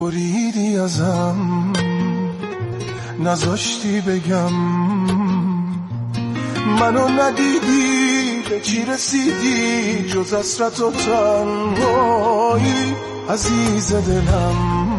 بریدی ازم نذاشتی بگم منو ندیدی به چی رسیدی جز حسرت و تنهایی عزیز دلم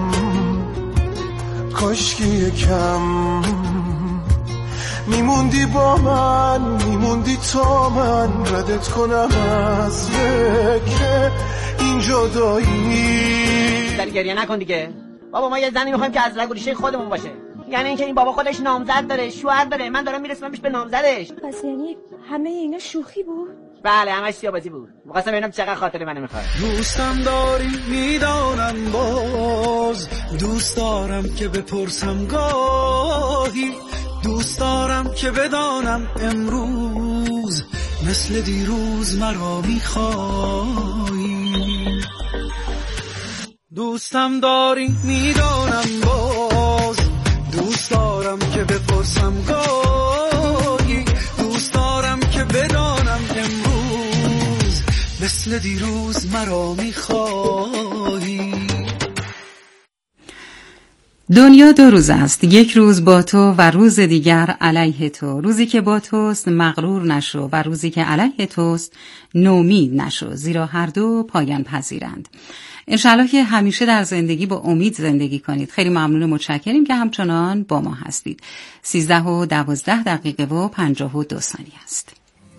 کاشکی یکم میموندی با من میموندی تا من ردت کنم از فکر این جدایی. داری گریه نکن دیگه بابا، ما یه زنی میخوایم که از رگ و ریشه خودمون باشه. یعنی اینکه این بابا خودش نامزد داره، شوهر داره، من دارم میرسونمش به نامزدش. پس یعنی همه اینا شوخی بود؟ بله همش سیاه‌بازی بود. می‌خواستم ببینم چقدر خاطر منو می‌خواد. دوستم داری میدانم باز، دوست دارم که بپرسم گاهی، دوست دارم که بدانم امروز مثل دیروز مرا میخوایی. دوستم داری میدانم باز، دوست دارم که بپرسم گاهی، دوست دارم که بدانم امروز مثل دیروز مرا میخوایی. دنیا دو روز است، یک روز با تو و روز دیگر علیه تو. روزی که با توست مغرور نشو و روزی که علیه توست نومید نشو، زیرا هر دو پایان پذیرند. انشالله که همیشه در زندگی با امید زندگی کنید. خیلی ممنون و متشکریم که همچنان با ما هستید. 13:12:52 است.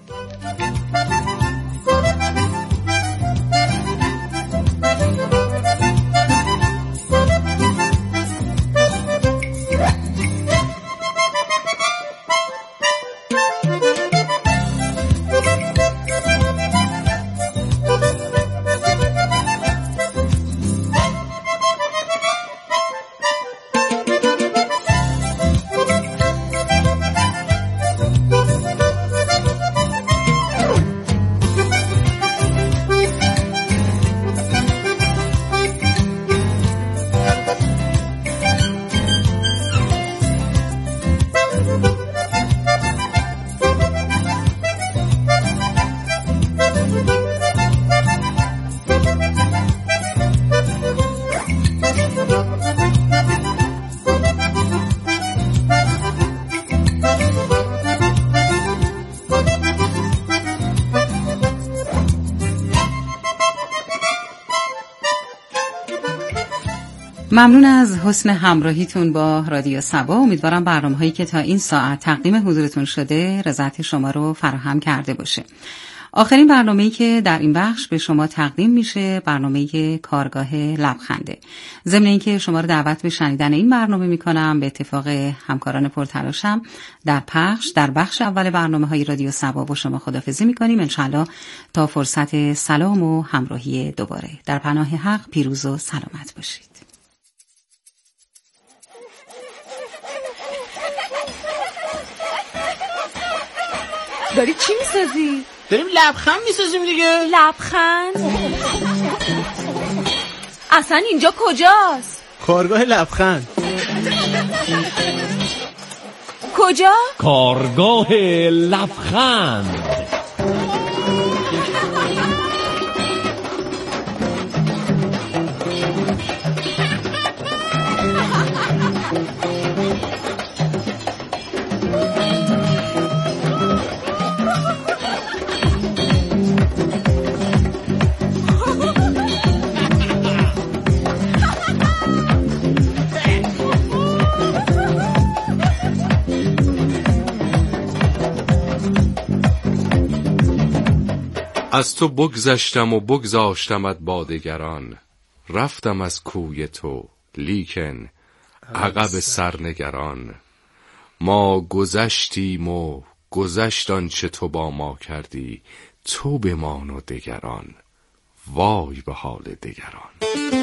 ممنون از حسن همراهیتون با رادیو صبا. امیدوارم برنامه‌هایی که تا این ساعت تقدیم حضورتون شده رضایت شما رو فراهم کرده باشه. آخرین برنامه‌ای که در این بخش به شما تقدیم میشه برنامه کارگاه لبخنده. ضمن اینکه شما رو دعوت به شنیدن این برنامه میکنم، به اتفاق همکاران پرتلاشم در بخش اول برنامه‌های رادیو صبا با شما خداحافظی میکنیم. انشالله تا فرصت سلام و همراهی دوباره. در پناه حق پیروز و سلامت باشید. داری چی میسازی؟ داریم لبخند میسازیم دیگه. لبخند؟ اصلا اینجا کجاست؟ کارگاه لبخند. کجا؟ کارگاه لبخند. از تو بگذشتم و بگذاشتمت با دگران، رفتم از کوی تو لیکن عقب سرنگران. ما گذشتیم و گذشت آنچه تو با ما کردی، تو بمان و دگران وای به حال دگران.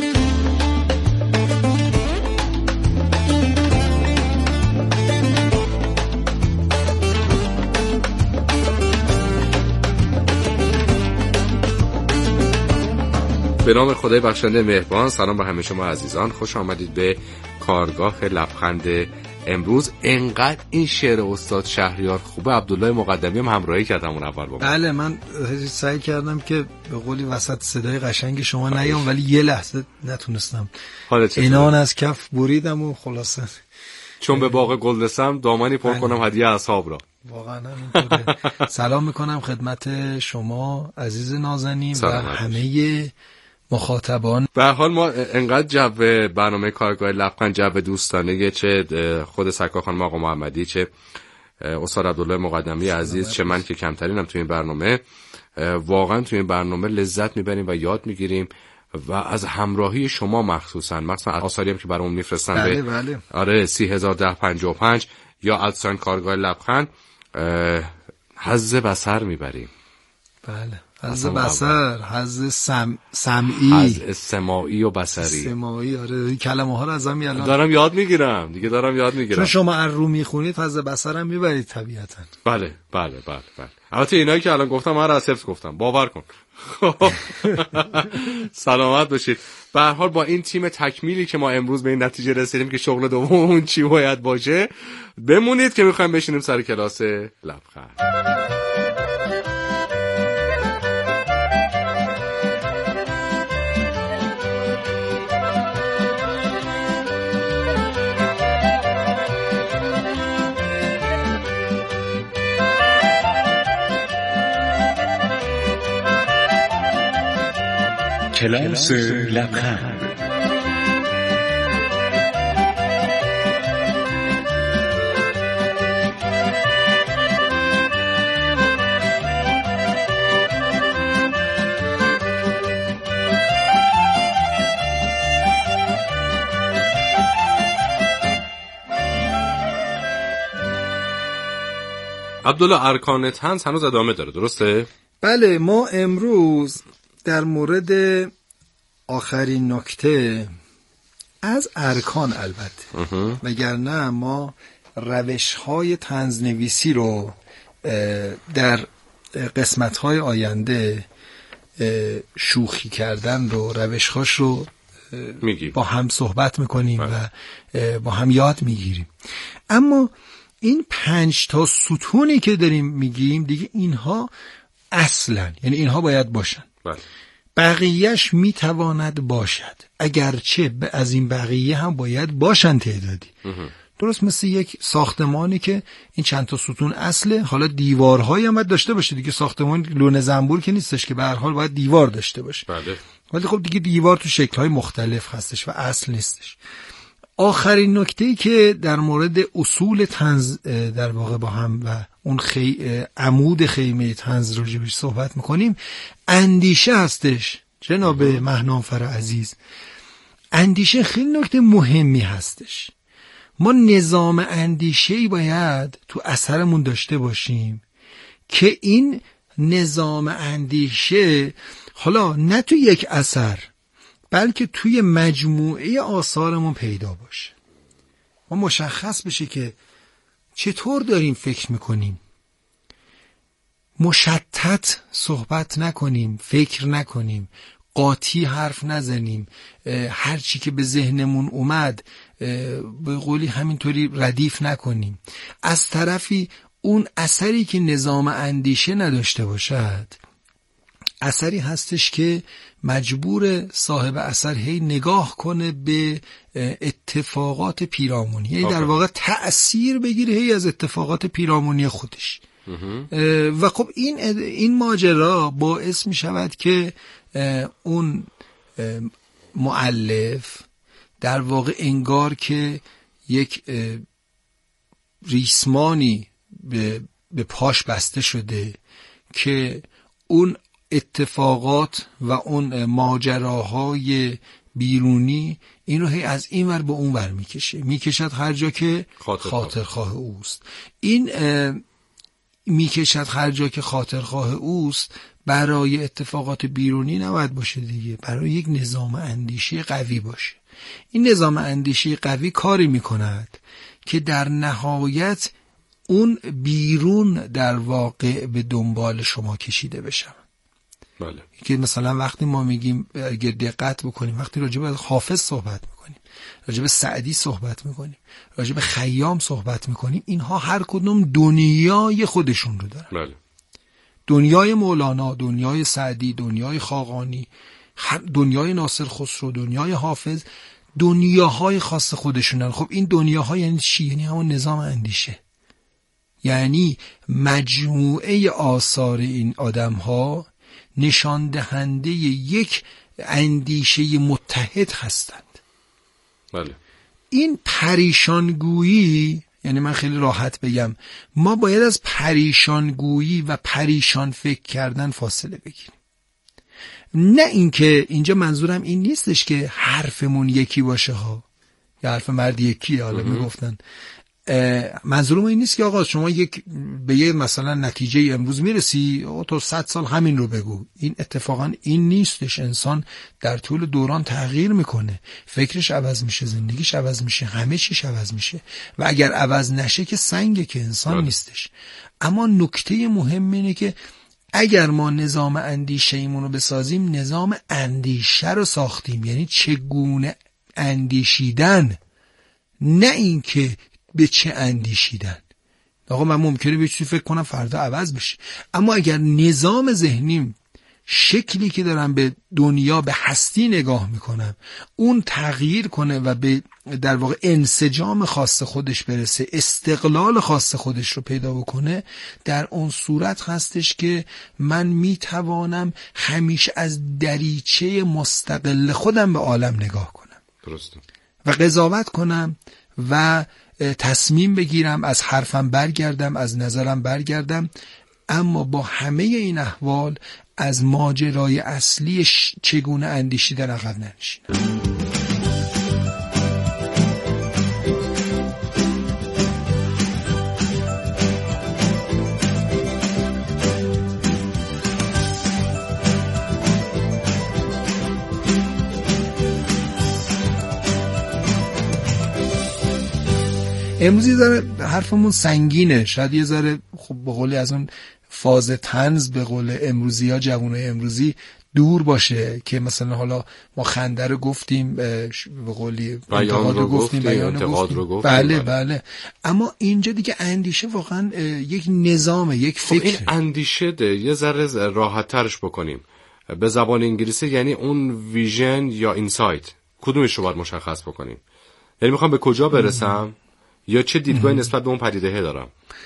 به نام خدای بخشنده مهربان. سلام به همه شما عزیزان، خوش آمدید به کارگاه لبخند امروز انقدر این شعر استاد شهریار خوبه، عبدالله مقدمی هم همراهی کرد همون اول با من. بله، من سعی کردم که به قولی وسط صدای قشنگ شما نیام، ولی یه لحظه نتونستم. اینان از کف بریدم و خلاصه چون به باغ گل رسم دامنی پر کنم هدیه اصحاب را. واقعا همینطوره. سلام میکنم خدمت شما عزیز نازنین و همه مخاطبان. به هر حال ما انقدر جو برنامه کارگاه لبخند جو دوستانه، چه خود سرکار خانم آقا محمدی، چه استاد عبدالله مقدمی عزیز، چه من که کمترینم تو این برنامه، واقعا تو این برنامه لذت میبریم و یاد میگیریم و از همراهی شما مخصوصا آثاری هم که برامون میفرستن. بله. آره 301055 یا ادسان کارگاه لبخند حظ بصر میبریم. بله، حظ بصر، حظ سمعی، حظ سماعی و بصری. سماعی، آره این کلمه ها رو ازم الان دارم یاد میگیرم دیگه، چون شما از رو میخونید حظ بصر هم میبرید طبیعتا. بله. البته اینایی که الان گفتم من از حفظ گفتم، باور کن. سلامت باشید. به هر حال با این تیم تکمیلی که ما امروز به این نتیجه رسیدیم که شغل دوممون چی باید باشه، بمونید که میخوایم بشینیم سر کلاس لبخند. کلاس لبخند. عبدالله، ارکان طنز هنوز ادامه داره، درسته؟ بله، ما امروز در مورد آخرین نکته از ارکان، البته وگرنه ما روش‌های طنزنویسی رو در قسمت‌های آینده شوخی کردن رو، روش‌هاش رو با هم صحبت می‌کنیم و با هم یاد می‌گیریم. اما این 5 تا ستونی که داریم میگیم دیگه، اینها اصلاً، یعنی اینها باید باشن. بقیهش میتواند باشد، اگرچه از این بقیه هم باید باشن تعدادی. درست مثل یک ساختمانی که این چند تا ستون اصله، حالا دیوارهایی هم باید داشته باشه دیگه. ساختمان لونه زنبور که نیستش که به هر حال باید دیوار داشته باشه. بله. ولی خب دیگه دیوار تو شکل‌های مختلف هستش و اصل نیستش. آخرین نکته‌ای که در مورد اصول طنز در واقع با هم و اون عمود خیمه طنز راجبش صحبت میکنیم، اندیشه هستش. جناب مهنامفر عزیز، اندیشه خیلی نکته مهمی هستش. ما نظام اندیشه‌ای باید تو اثرمون داشته باشیم که این نظام اندیشه حالا نه تو یک اثر بلکه توی مجموعه آثارمون پیدا باشه. ما مشخص بشه که چطور داریم فکر میکنیم، مشتت صحبت نکنیم، فکر نکنیم، قاطی حرف نزنیم، هر چی که به ذهنمون اومد به قولی همینطوری ردیف نکنیم. از طرفی اون اثری که نظام اندیشه نداشته باشد اثری هستش که مجبور صاحب اثر هی نگاه کنه به اتفاقات پیرامونی، یعنی در واقع تأثیر بگیره هی از اتفاقات پیرامونی خودش. و خب این ماجرا باعث می شود که اون مؤلف در واقع انگار که یک ریسمانی به پاش بسته شده که اون اتفاقات و اون ماجراهای بیرونی این رو هی از این ور به اون ور میکشد هر جا که خاطرخواه اوست. این میکشد هر جا که خاطرخواه اوست برای اتفاقات بیرونی نباید باشه دیگه، برای یک نظام اندیشه قوی باشه. این نظام اندیشه قوی کاری میکند که در نهایت اون بیرون در واقع به دنبال شما کشیده بشه. بله. که مثلا وقتی ما میگیم اگه دقت بکنیم، وقتی راجع به حافظ صحبت میکنیم میکنیم، راجع به سعدی صحبت میکنیم، راجع به خیام صحبت میکنیم، اینها هر کدوم دنیای خودشون رو دارن. بله. دنیای مولانا، دنیای سعدی، دنیای خاقانی، دنیای ناصر خسرو، دنیای حافظ، دنیاهای خاص خودشونن. خب این دنیاها یعنی چی؟ یعنی همون نظام اندیشه، یعنی مجموعه آثار این آدم‌ها نشان دهنده یک اندیشه متحد هستند. بله. این پریشانگویی، یعنی من خیلی راحت بگم، ما باید از پریشانگویی و پریشان فکر کردن فاصله بگیریم. نه اینکه اینجا منظورم این نیستش که حرفمون یکی باشه ها، یا حرف مرد یکیه. حالا میگفتن منظورم این نیست که آقا شما به یه مثلا نتیجه امروز میرسی تو 100 سال همین رو بگو. این اتفاقا این نیستش. انسان در طول دوران تغییر میکنه، فکرش عوض میشه، زندگیش عوض میشه، همه چیش عوض میشه و اگر عوض نشه که سنگه، که انسان نیستش. اما نکته مهم اینه که اگر ما نظام اندیشه ایمون رو بسازیم، نظام اندیشه رو ساختیم، یعنی چگونه اندیشیدن، نه اینکه به چه اندیشیدن. آقا من ممکنه به چیزی فکر کنم فردا عوض بشه، اما اگر نظام ذهنیم، شکلی که دارم به دنیا، به هستی نگاه میکنم، اون تغییر کنه و به در واقع انسجام خاص خودش برسه، استقلال خاص خودش رو پیدا بکنه، در اون صورت هستش که من میتوانم همیشه از دریچه مستقل خودم به عالم نگاه کنم. درسته. و قضاوت کنم و تصمیم بگیرم، از حرفم برگردم، از نظرم برگردم، اما با همه این احوال از ماجرای اصلی چگونه اندیشیدن عقب ننشینم. امروز یه ذره حرفمون سنگینه، شاید یه ذره خب به قولی از اون فاز طنز به قول امروزی ها، جوانای امروزی دور باشه که مثلا حالا ما خنده رو گفتیم، به قولی انتقاد رو گفتیم، بیان رو گفتیم. بله. اما اینجا دیگه اندیشه واقعا یک نظامه، یک فکر. این اندیشه ده یه ذره راحت ترش بکنیم به زبان انگلیسی، یعنی اون ویژن یا اینسایت، کدومش رو باید مشخص بکنیم؟ یعنی میخوام به کجا برسم یا چه دیدگاهی نسبت به اون پدیده دارم؟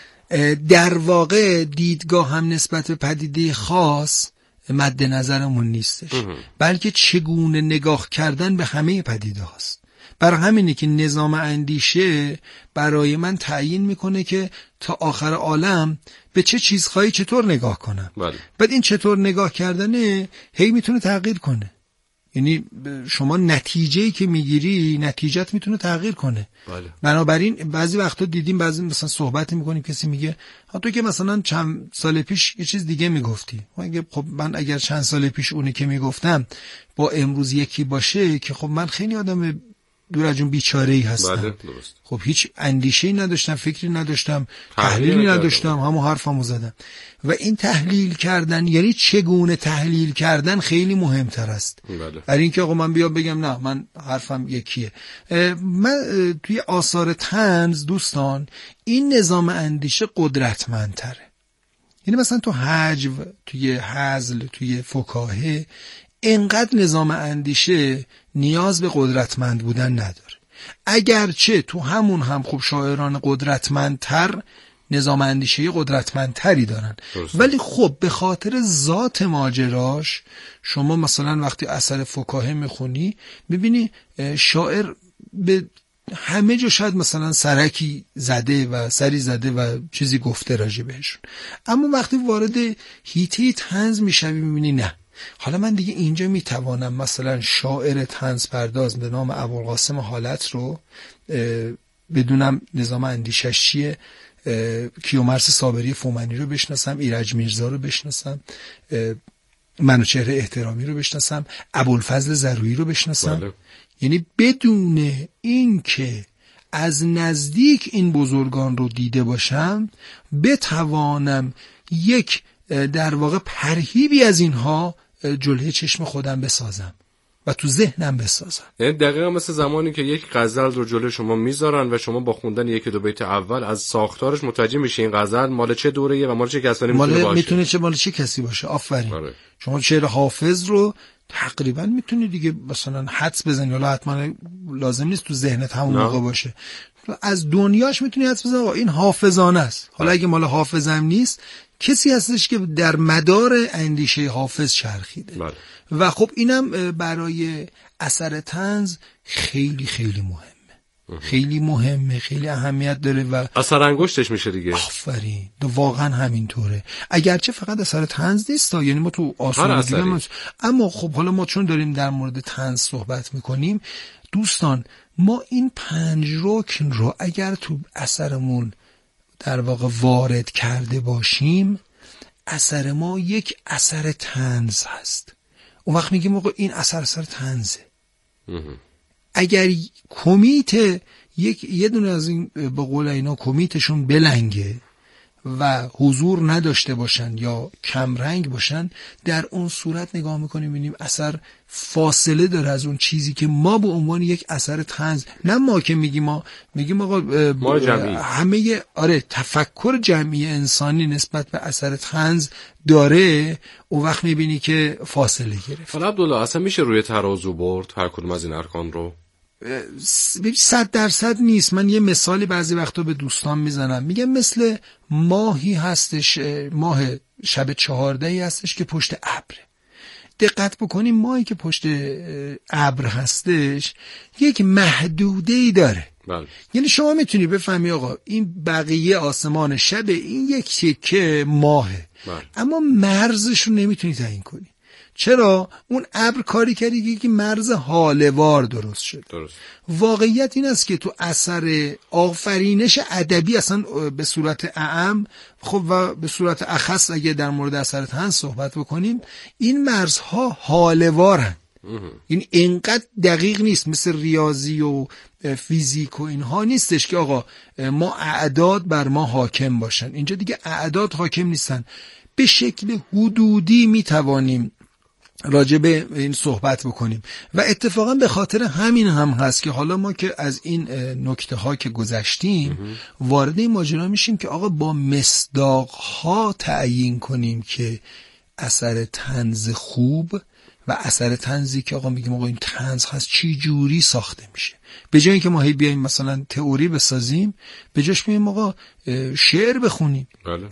در واقع دیدگاه هم نسبت به پدیده خاص مد نظرمون نیستش، بلکه چگونه نگاه کردن به همه پدیده هاست. برای همینه که نظام اندیشه برای من تعیین میکنه که تا آخر عالم به چه چیزهایی چطور نگاه کنم. بعد این چطور نگاه کردنه هی میتونه تغییر کنه، یعنی شما نتیجه‌ای که میگیری نتیجت میتونه تغییر کنه. بنابراین بعضی وقتا دیدیم، بعضی مثلا صحبت میکنیم، کسی میگه تو که مثلا چند سال پیش یه چیز دیگه میگفتی. خب من اگر چند سال پیش اونی که میگفتم با امروز یکی باشه، که خب من خیلی آدم دور از جون بیچاره‌ای هستم. خب هیچ اندیشه‌ای نداشتم، فکری نداشتم، تحلیلی نداشتم، همون حرفمو زدم. و این تحلیل کردن، یعنی چگونه تحلیل کردن، خیلی مهمتر است. برای اینکه آقا من بیام بگم نه من حرفم یکیه. من توی آثار طنز دوستان این نظام اندیشه قدرتمندتره. یعنی مثلا تو هجو، توی هزل، توی فکاهه اینقدر نظام اندیشه نیاز به قدرتمند بودن نداره، اگرچه تو همون هم خب شاعران قدرتمندتر نظام اندیشه قدرتمندتری دارن. ولی خب به خاطر ذات ماجراش شما مثلا وقتی اثر فکاهه میخونی میبینی شاعر به همه جا شاید مثلا سرکی زده و سری زده و چیزی گفته راجع بهشون، اما وقتی وارد حیطه طنز میشوی میبینی نه، حالا من دیگه اینجا میتوانم مثلا شاعر طنز پرداز به نام ابوالقاسم حالت رو بدونم نظام اندیشش چیه، کیومرث صابری فومنی رو بشناسم، ایرج میرزا رو بشناسم، منوچهر احترامی رو بشناسم، ابوالفضل زرویی رو بشناسم. یعنی بدون اینکه از نزدیک این بزرگان رو دیده باشم بتوانم یک در واقع پرهیبی از اینها جلوی چشم خودم بسازم. و تو ذهنم بسازم. یعنی دقیقا مثل زمانی که یک غزل رو جلوی شما میذارن و شما با خوندن یکی دو بیت اول از ساختارش متوجه میشه این غزل مال چه دوره‌ایه و مال چه کسانی مال چه کسی باشه. آفرین. شما شعر حافظ رو تقریبا میتونی دیگه مثلا حدس بزنی، حالا حتما لازم نیست تو ذهنت همون موقع باشه، از دنیاش میتونی حدس بزنی این حافظانه است. حالا اگه مال حافظم نیست، کسی هستش که در مدار اندیشه حافظ چرخیده. و خب اینم برای اثر طنز خیلی خیلی مهمه. خیلی مهمه، خیلی اهمیت داره و اثر انگشتش میشه دیگه. آفرین، واقعا همینطوره. اگرچه فقط اثر طنز نیست، یعنی ما تو آسمان، اما خب حالا ما چون داریم در مورد طنز صحبت میکنیم دوستان، ما این 5 رکن رو اگر تو اثرمون در واقع وارد کرده باشیم، اثر ما یک اثر طنز هست. اون وقت میگیم آقا این اثر طنزه. اگر کمیت یه دونه از این به قول اینا کمیتشون بلنگه و حضور نداشته باشن یا کم رنگ باشن، در اون صورت نگاه میکنیم ببینیم اثر فاصله داره از اون چیزی که ما به عنوان یک اثر طنز، نه ما که میگیم آقا همه تفکر جمعی انسانی نسبت به اثر طنز داره، اون وقت میبینی که فاصله گرفت. حالا عبدالله اصلا میشه روی ترازو برد هر کدوم از این ارکان رو؟ 100% نیست. من یه مثالی بعضی وقتا به دوستان میزنم، میگم مثل ماهی هستش، ماه شب 14 هستش که پشت ابره. دقت بکنیم ماهی که پشت ابر هستش یک محدوده‌ای داره. یعنی شما میتونی بفهمی آقا این بقیه آسمان شب، این یک تکه ماهه. اما مرزش رو نمیتونی تعیین کنی. چرا؟ اون ابر کاری کردی که مرز حاله‌وار درست شد. واقعیت این است که تو اثر آفرینش ادبی اصلا به صورت اعم، خب و به صورت اخص اگه در مورد اثر طنز صحبت بکنیم، این مرزها حاله‌وارن. این اینقدر دقیق نیست مثل ریاضی و فیزیک و اینها نیستش که آقا ما اعداد بر ما حاکم باشن. اینجا دیگه اعداد حاکم نیستن. به شکل حدودی میتوانیم راجع به این صحبت بکنیم و اتفاقا به خاطر همین هم هست که حالا ما که از این نکته ها که گذشتیم وارد این ماجرا میشیم که آقا با مصداق ها تعیین کنیم که اثر طنز خوب و اثر طنزی که آقا میگیم آقا این طنز هست چی جوری ساخته میشه. به جای اینکه ما هی بیایم مثلا تئوری بسازیم، به جاش میگیم آقا شعر بخونیم،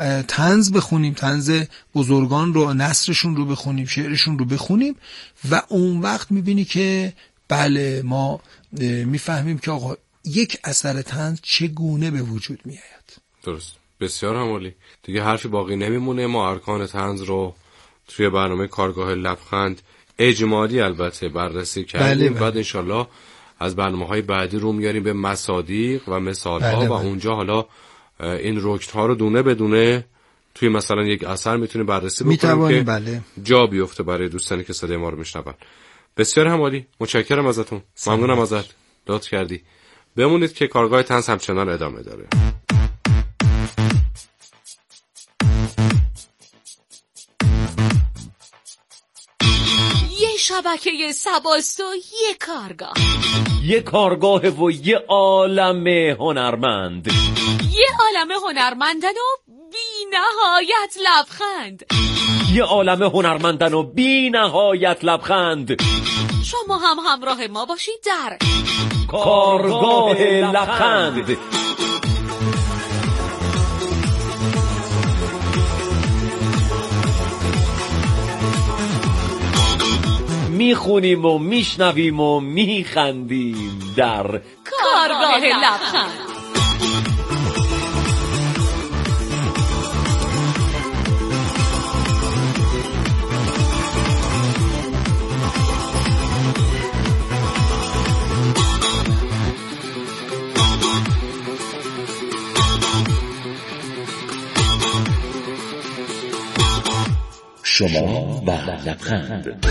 طنز بخونیم، طنز بزرگان رو، نثرشون رو بخونیم، شعرشون رو بخونیم و اون وقت میبینی که بله ما میفهمیم که آقا یک اثر طنز چگونه به وجود میآید. درست، بسیار عالی. دیگه حرفی باقی نمیمونه. ما ارکان طنز رو توی برنامه کارگاه لبخند اجمالی البته بررسی کردیم. بعد انشالله از برنامه‌های بعدی رو میاریم به مصادیق و مثال‌ها و اونجا حالا این رکن‌ها رو دونه بدونه توی مثلا یک اثر میتونیم بررسی بکنیم که جا بیفته برای دوستانی که صدای ما رو میشنون. بسیار عالی، متشکرم ازتون، ممنونم ازت، لطف کردی. بمونید که کارگاه طنز همچنان ادامه داره. شبکه سباست و یه کارگاه و یه عالم هنرمند، یه عالم هنرمندن و بی نهایت لبخند، یه عالم هنرمندن و بی نهایت لبخند. شما هم همراه ما باشید در کارگاه لبخند. میخونیم و میشنویم و میخندیم در کارگاه لبخند. شما و لبخند.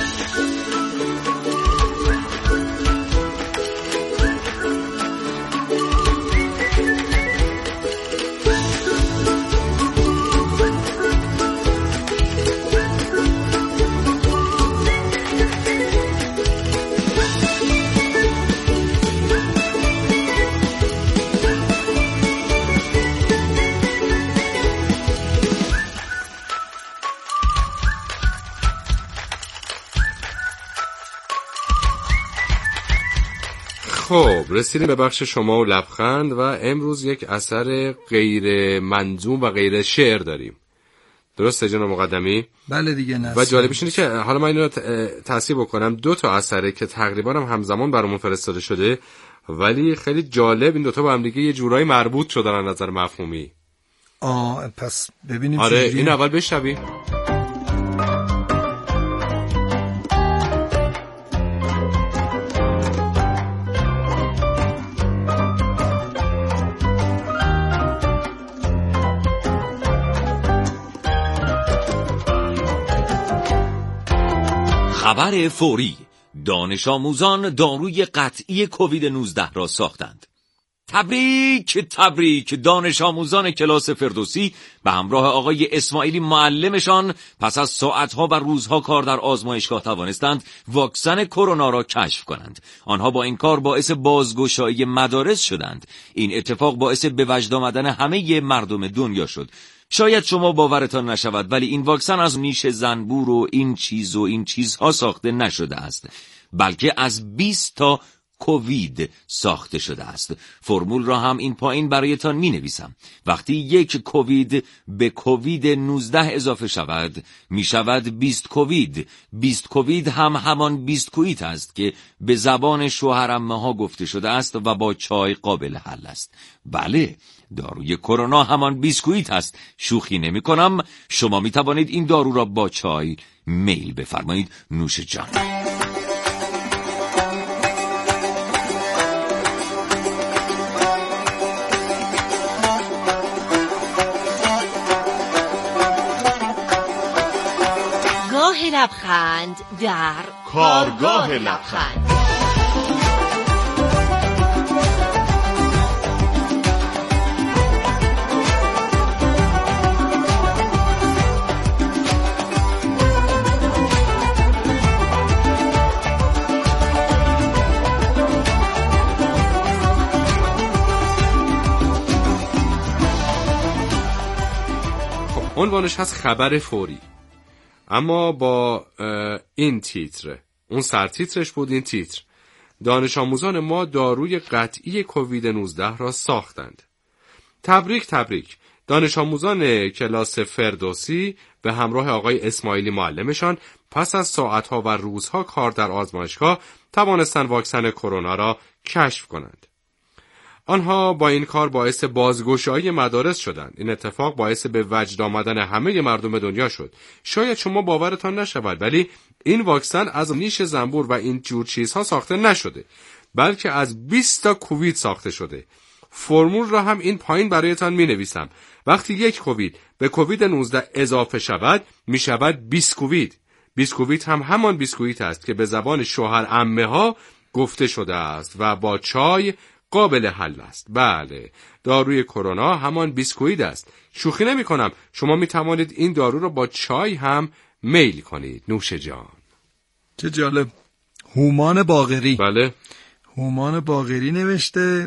خب رسیدیم به بخش شما و لبخند و امروز یک اثر غیر منظوم و غیر شعر داریم. درسته جناب مقدمی؟ بله دیگه. و جالبش اینه که حالا من اینو تصحیح بکنم، 2 تا اثره که تقریبا هم همزمان برامون فرستاده شده، ولی خیلی جالب این 2 تا با هم دیگه یه جورایی مربوط شدن از نظر مفهومی. پس ببینیم. آره این اول بشنویم. خبر فوری: دانش آموزان داروی قطعی کووید 19 را ساختند. تبریک تبریک! دانش آموزان کلاس فردوسی به همراه آقای اسماعیلی معلمشان پس از ساعتها و روزها کار در آزمایشگاه توانستند واکسن کرونا را کشف کنند. آنها با این کار باعث بازگشایی مدارس شدند. این اتفاق باعث به وجد آمدن همه مردم دنیا شد. شاید شما باورتان نشود ولی این واکسن از نیش زنبور و این چیزها ساخته نشده است، بلکه از 20 تا کووید ساخته شده است. فرمول را هم این پایین برایتان می نویسم. وقتی یک کووید به کووید 19 اضافه شود می شود 20 کووید. 20 کووید هم همان بیسکویت است که به زبان شوهرعمه ها گفته شده است و با چای قابل حل است. بله، داروی کرونا همان بیسکویت است. شوخی نمی کنم. شما می توانید این دارو را با چای میل بفرمایید. نوش جان. لبخند در کارگاه لبخند. عنوانش هست خبر فوری، اما با این تیتر. اون سرتیترش بود این تیتر: دانش آموزان ما داروی قطعی کووید 19 را ساختند. تبریک تبریک! دانش آموزان کلاس فردوسی به همراه آقای اسماعیلی معلمشان پس از ساعتها و روزها کار در آزمایشگاه توانستند واکسن کرونا را کشف کنند. آنها با این کار باعث بازگشایی مدارس شدند. این اتفاق باعث به وجد آمدن همه مردم دنیا شد. شاید شما باورتان نشود ولی این واکسن از نیش زنبور و این جور چیزها ساخته نشده، بلکه از 20 تا کووید ساخته شده. فرمول را هم این پایین برایتان می نویسم. وقتی یک کووید به کووید 19 اضافه شود می شود 20 کووید. 20 کووید هم همان بیسکویت است که به زبان شوهر عمه ها گفته شده است و با چای قابل حل است. بله، داروی کرونا همان بیسکویت است. شوخی نمی کنم. شما می توانید این دارو را با چای هم میل کنید. نوش جان. چه جالب. هومان باقری. بله، هومان باقری نوشته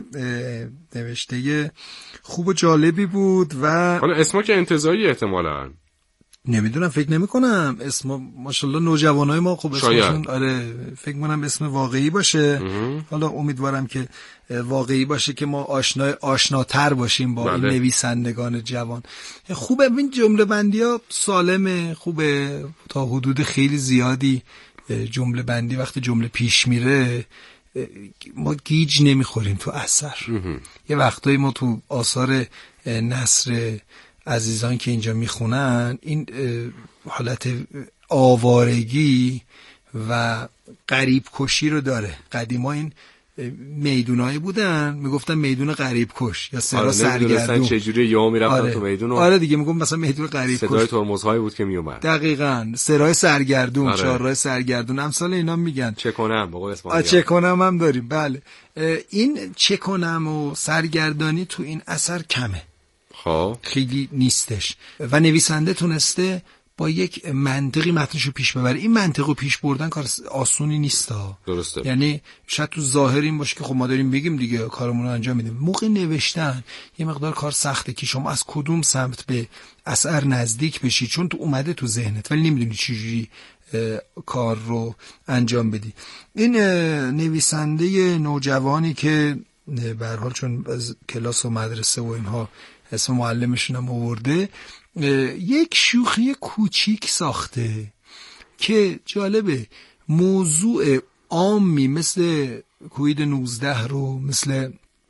خوب و جالبی بود. و حالا اسما که انتزاعی احتمالاً نمیدونم، فکر نمی کنم اسم ماشاءالله نوجوانای ما خوب اسمشون، آره فکر کنم اسم واقعی باشه. حالا امیدوارم که واقعی باشه که ما آشناتر باشیم با این نویسندگان جوان. خوبه این جمله بندی ها، سالمه، خوبه تا حدود خیلی زیادی. جمله بندی وقتی جمله پیش میره ما گیج نمیخوریم تو اثر. یه وقتایی ما تو آثار نثر عزیزان که اینجا میخونن این حالت آوارگی و غریب کشی رو داره. قدیما این میدونایی بودن میگفتن میدون غریب کش یا سرا سرگردون. چجوری یا میرفتن تو میدون. آره دیگه میگم مثلا میدون غریب کش. صدای ترمزهایی بود که میومد. دقیقاً سرای سرگردون، چهارراه سرگردون، امثال اینا میگن. چه کنم بقول اسماعیل. چه کنم هم داریم. بله، این چه کنم و سرگردانی تو این اثر کمه. خیلی نیستش و نویسنده تونسته با یک منطقی متنشو پیش ببره. این منطقو پیش بردن کار آسونی نیستا. درسته. یعنی شاید تو ظاهر این باشه که خب ما داریم بگیم دیگه کارمون رو انجام میدیم. موقع نوشتن یه مقدار کار سخته که شما از کدوم سمت به اثر نزدیک بشی، چون تو اومده تو ذهنت ولی نمیدونی چجوری کار رو انجام بدی. این نویسنده نوجوانی که به هر حال چون از کلاس و مدرسه و اینها اسم معلمشون هم آورده، یک شوخی کوچیک ساخته که جالبه، موضوع عامی مثل کووید 19 رو، مثل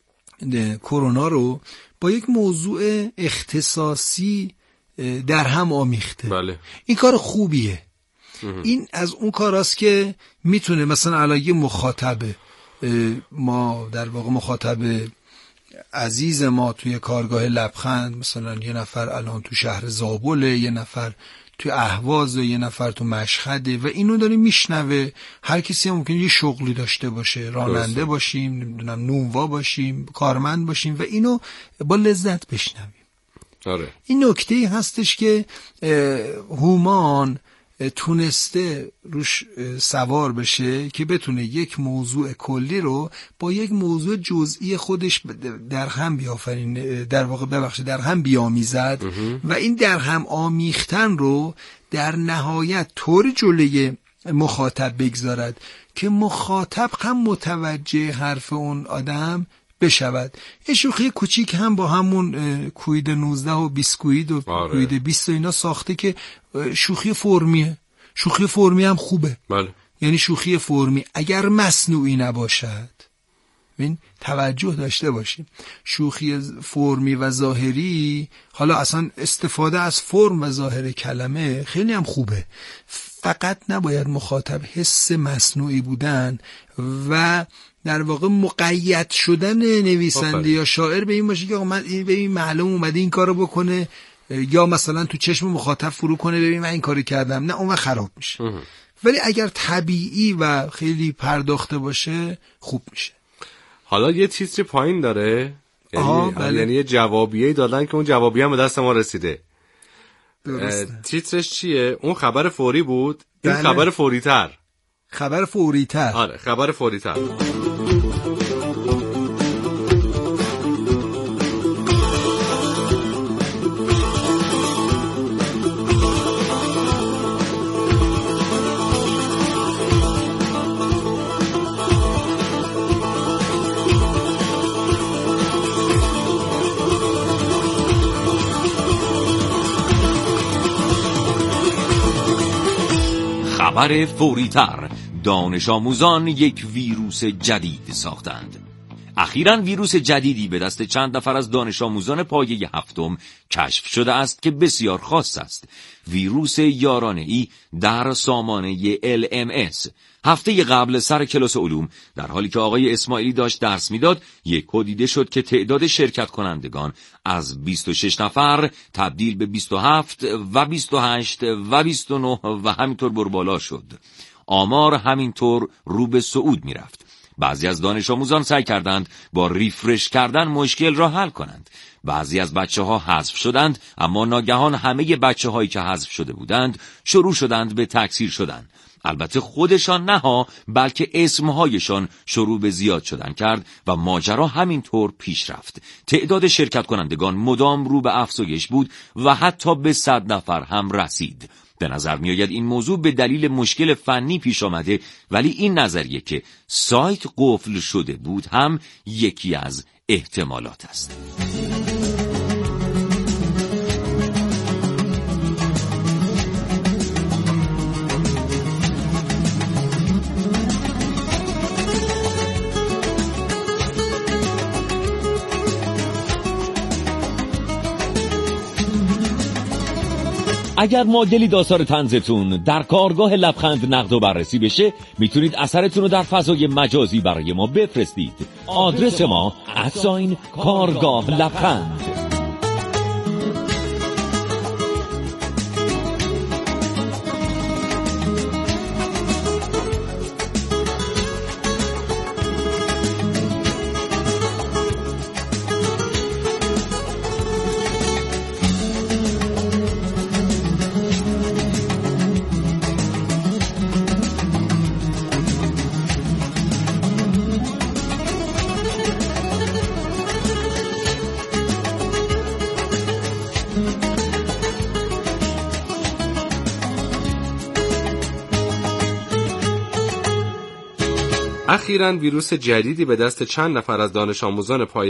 کرونا رو با یک موضوع اختصاصی در هم آمیخته. بله. این کار خوبیه. این از اون کاراست که میتونه مثلا علاوه مخاطبه ما، در واقع مخاطب عزیز ما توی کارگاه لبخند، مثلا یه نفر الان تو شهر زابله، یه نفر تو اهواز، یه نفر تو مشهده و اینو داریم میشنوه. هر کسی هم ممکنه یه شغلی داشته باشه، راننده باشیم، نمیدونم نونوا باشیم، کارمند باشیم و اینو با لذت بشنویم. آره. این نکته هستش که هومان تونسته روش سوار بشه که بتونه یک موضوع کلی رو با یک موضوع جزئی خودش در هم بیافرین، در واقع ببخشید در هم بیامیزد و این در هم آمیختن رو در نهایت طور جلوی مخاطب بگذارد که مخاطب هم متوجه حرف اون آدم بشود. یه شوخی کوچیک هم با همون کووید 19 و بیسکویت و کووید 20 و اینا ساخته که شوخی فرمیه. شوخی فرمی هم خوبه. بله. یعنی شوخی فرمی اگر مصنوعی نباشد، ببین توجه داشته باشیم، شوخی فرمی و ظاهری، حالا اصلا استفاده از فرم و ظاهر کلمه خیلی هم خوبه، فقط نباید مخاطب حس مصنوعی بودن و در واقع مقید شدن نویسنده یا شاعر به این باشه که من به این معلوم اومده این کارو بکنه یا مثلا تو چشم مخاطب فرو کنه ببین من این کارو کردم، نه اون خراب میشه. ولی اگر طبیعی و خیلی پرداخته باشه خوب میشه. حالا یه تیتر پایین داره، بله. یعنی یه جوابیه دادن که اون جوابیه هم به دست ما رسیده. تیترش چیه؟ اون خبر فوری بود، این بله. خبر فوری‌تر. خبر فوری‌تر. آره خبر فوری‌تر. خبر فوری‌تر، دانش آموزان یک ویروس جدید ساختند. اخیراً ویروس جدیدی به دست چند نفر از دانش آموزان پایه هفتم کشف شده است که بسیار خاص است. ویروس یارانه‌ای در سامانه LMS. هفته قبل سر کلاس علوم در حالی که آقای اسماعیلی داشت درس میداد، یک کد دیده شد که تعداد شرکت کنندگان از 26 نفر تبدیل به 27 و 28 و 29 و همینطور بر بالا شد. آمار همینطور رو به صعود میرفت. بعضی از دانش آموزان سعی کردند با ریفرش کردن مشکل را حل کنند. بعضی از بچه‌ها حذف شدند، اما ناگهان همه بچه‌هایی که حذف شده بودند شروع شدند به تکثیر شدن. البته خودشان نه ها، بلکه اسمهایشان شروع به زیاد شدن کرد و ماجرا همینطور پیش رفت. تعداد شرکت کنندگان مدام رو به افزایش بود و حتی به 100 نفر هم رسید. به نظر می آید این موضوع به دلیل مشکل فنی پیش آمده، ولی این نظریه که سایت قفل شده بود هم یکی از احتمالات است. اگر معدلی آثار طنزتون در کارگاه لبخند نقد و بررسی بشه، میتونید اثرتون رو در فضای مجازی برای ما بفرستید. آدرس ما @کارگاه لبخند. اخیراً ویروس جدیدی به دست چند نفر از دانش آموزان پایه